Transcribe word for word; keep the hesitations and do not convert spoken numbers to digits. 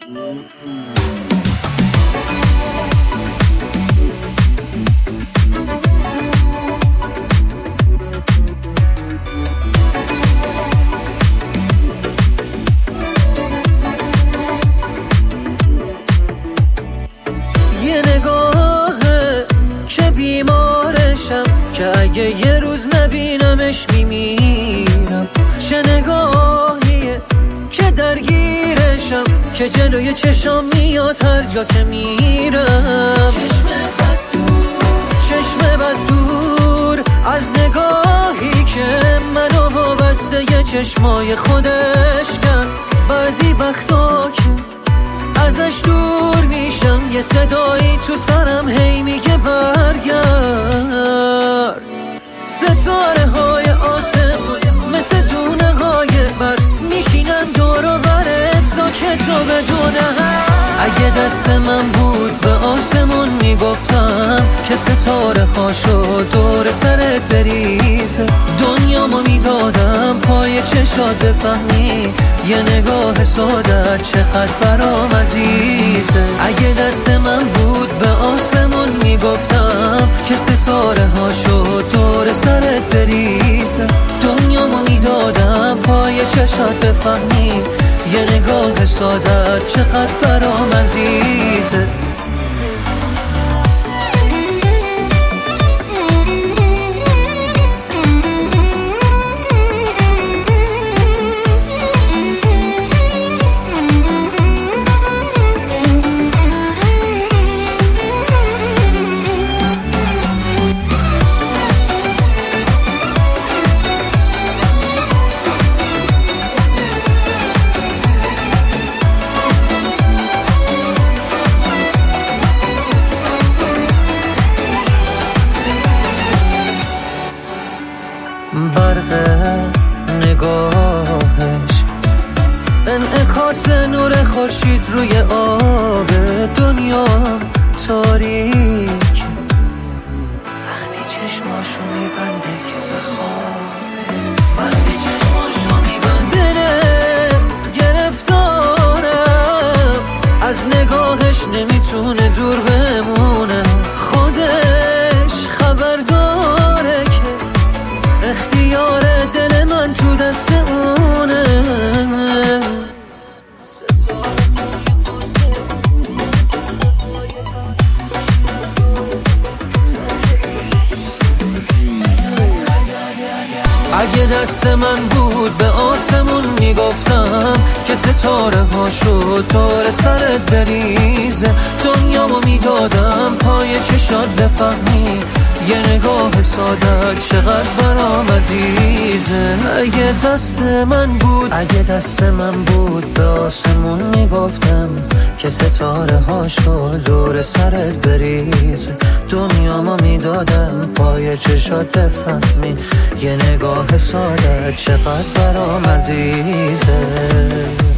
یه نگاهه که بیمارشم، که اگه یه روز نبینمش میمیرم. چه نگاهیه که درگیرشم، که جلوی چشام میاد هر جا که میرم. چشم بد دور، چشم بد دور از نگاهی که منو وابسته یه چشمای خودش کن. بعضی وقتا که ازش دور میشم، یه صدایی تو سرم هی میگه برگرد. ستاره های آسمون مثل دونه های برف میشینن دور و برت ساکت و بدون حرف. اگه دست من بود به آسمون میگفتم که ستاره هاشو دور سرت بریزه. دنیامو میدادم پای چشات بفهمی یه نگاه سادت چقدر برام عزیزه. اگه دست من بود به آسمون میگفتم که ستاره هاشو دور سرت بریزه. دنیامو میدادم پای چشات بفهمی یه نگاه سادت چقدر برام عزیزه. برق نگاهش انعکاس نور خورشید روی آب دنیا تاریک. وقتی چشماشو میبنده که بخوابه، وقتی چشماشو میبنده دلم گرفتارم از نگاهش نمیتونه دور بمونه. خودش خبر داره که اختیار دل من تو دست اونه. اگه دست من بود به آسمون میگفتم که ستاره هاشو دور سرت بریزه. دنیامو میدادم پای چشات بفهمی یه نگاه ساده چقدر برام عزیزه. اگه دست من بود اگه دست من بود به آسمون میگفتم که ستاره هاشو دور سرت بریزه. دنیامو میدادم پای چشات بفهمی یه نگاه ساده چقدر برام عزیزه.